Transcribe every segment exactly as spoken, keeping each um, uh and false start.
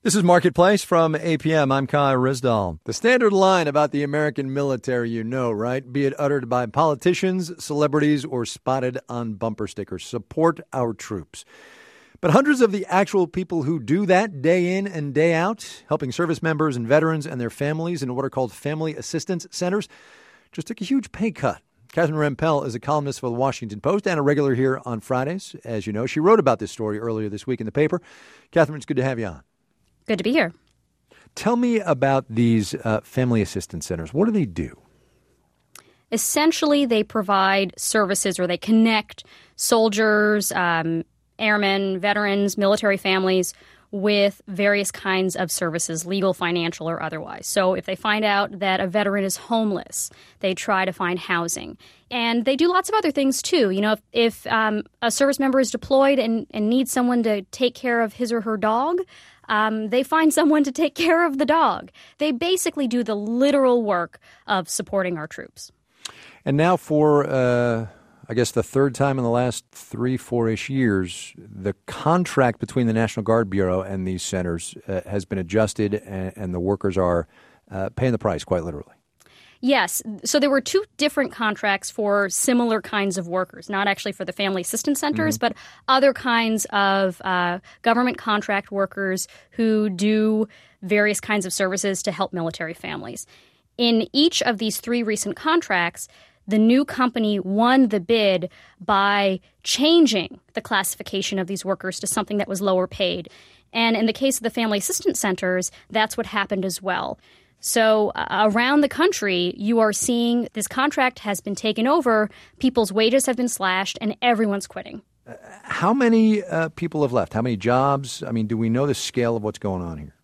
This is Marketplace from A P M. I'm Kai Rizdal. The standard line about the American military, you know, right? Be it uttered by politicians, celebrities, or spotted on bumper stickers. Support our troops. But hundreds of the actual people who do that day in and day out, helping service members and veterans and their families in what are called family assistance centers, just took a huge pay cut. Catherine Rampell is a columnist for the Washington Post and a regular here on Fridays. As you know, she wrote about this story earlier this week in the paper. Catherine, it's good to have you on. Good to be here. Tell me about these uh, family assistance centers. What do they do? Essentially, they provide services or they connect soldiers, um, airmen, veterans, military families with various kinds of services, legal, financial, or otherwise. So if they find out that a veteran is homeless, they try to find housing. And they do lots of other things, too. You know, if, if um, a service member is deployed and, and needs someone to take care of his or her dog, Um, they find someone to take care of the dog. They basically do the literal work of supporting our troops. And now for, uh, I guess, the third time in the last three, four-ish years, the contract between the National Guard Bureau and these centers uh, has been adjusted, and, and the workers are uh, paying the price, quite literally. Yes. So there were two different contracts for similar kinds of workers, not actually for the family assistance centers, mm-hmm. but other kinds of uh, government contract workers who do various kinds of services to help military families. In each of these three recent contracts, the new company won the bid by changing the classification of these workers to something that was lower paid. And in the case of the family assistance centers, that's what happened as well. So uh, around the country, you are seeing this contract has been taken over, people's wages have been slashed, and everyone's quitting. Uh, how many uh, people have left? How many jobs? I mean, do we know the scale of what's going on here?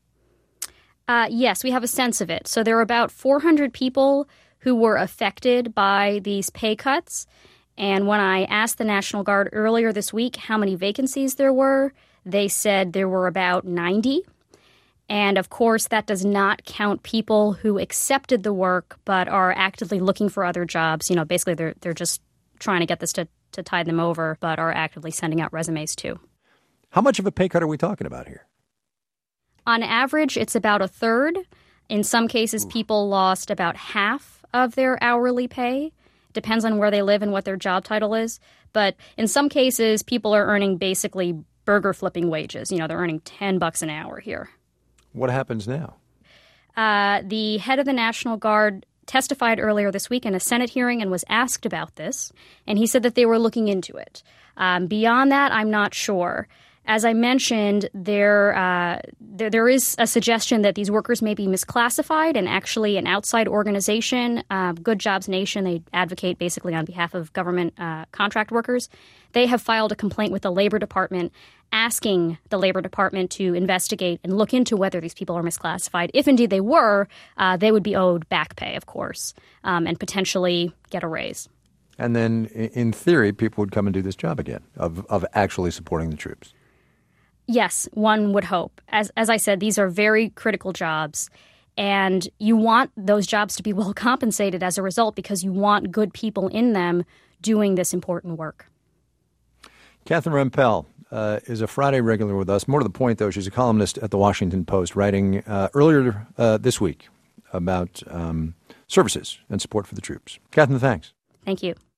Uh, yes, we have a sense of it. So there are about four hundred people who were affected by these pay cuts. And when I asked the National Guard earlier this week how many vacancies there were, they said there were about ninety. And, of course, that does not count people who accepted the work but are actively looking for other jobs. You know, basically they're they're just trying to get this to, to tide them over, but are actively sending out resumes, too. How much of a pay cut are we talking about here? On average, it's about a third. In some cases, people lost about half of their hourly pay. Depends on where they live and what their job title is. But in some cases, people are earning basically burger flipping wages. You know, they're earning ten bucks an hour here. What happens now? Uh, the head of the National Guard testified earlier this week in a Senate hearing and was asked about this, and he said that they were looking into it. Um, beyond that, I'm not sure. As I mentioned, there, uh, there there is a suggestion that these workers may be misclassified, and actually an outside organization, uh, Good Jobs Nation, they advocate basically on behalf of government uh, contract workers. They have filed a complaint with the Labor Department asking the Labor Department to investigate and look into whether these people are misclassified. If indeed they were, uh, they would be owed back pay, of course, um, and potentially get a raise. And then, in theory, people would come and do this job again of, of actually supporting the troops. Yes, one would hope. As as I said, these are very critical jobs, and you want those jobs to be well compensated as a result because you want good people in them doing this important work. Catherine Rampell uh, is a Friday regular with us. More to the point, though, she's a columnist at the Washington Post, writing uh, earlier uh, this week about um, services and support for the troops. Catherine, thanks. Thank you.